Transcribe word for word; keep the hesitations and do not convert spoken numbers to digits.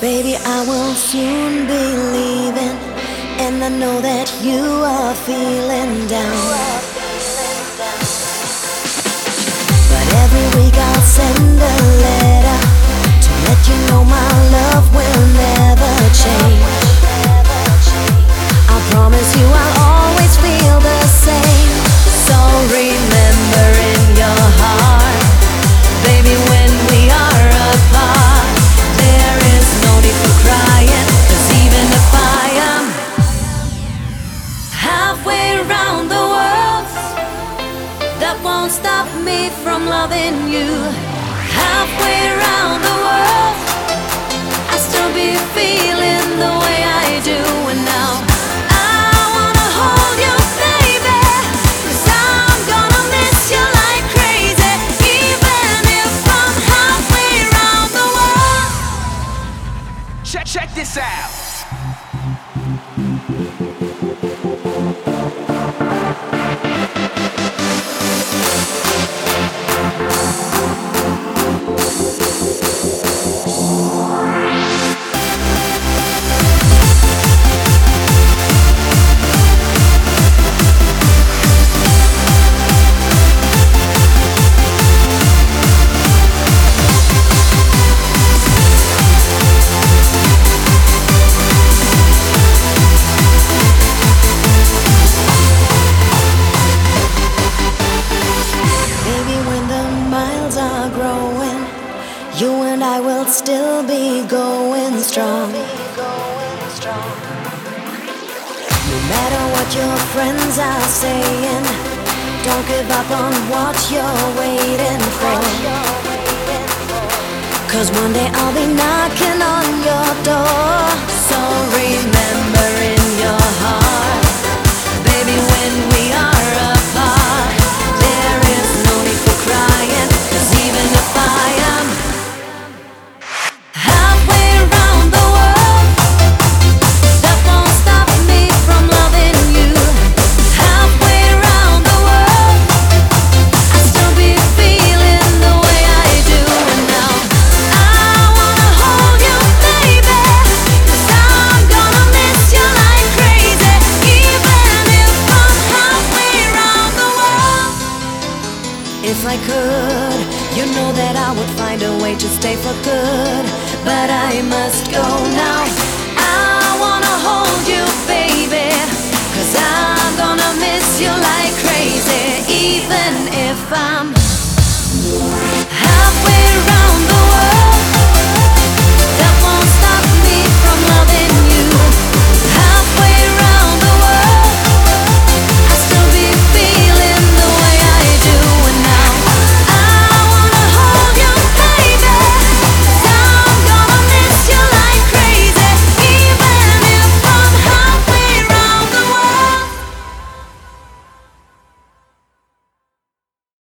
Baby, I will soon be leaving, and I know that you are feeling down. But every week I'll send a letter to let you know my love will never change. I promise you I'll always feel the same. So remember in your heart, baby, when we are apart, there is no need for crying, 'cause even if I am halfway around the world, that won't stop me from loving you. Halfway around the world, I still be feeling the way I do. And now I wanna hold you, baby, 'cause I'm gonna miss you like crazy, even if I'm halfway around the world. Check, check this out. You and I will still be going strong. No matter what your friends are saying, don't give up on what you're waiting for. 'Cause one day I'll be knocking on your door. So remember in your heart, baby, when we are apart, there is no need for crying, 'cause even if I am halfway around the world, that won't stop me from loving you. Halfway around the world, I still be feeling the way I do. And now I wanna hold you, baby, 'cause I'm gonna miss you like crazy, even if I'm halfway around the world. If I could, you know that I would find a way to stay for good, but I must go now. I wanna hold you, baby, 'cause I'm gonna miss you like crazy, even if I'm halfway around.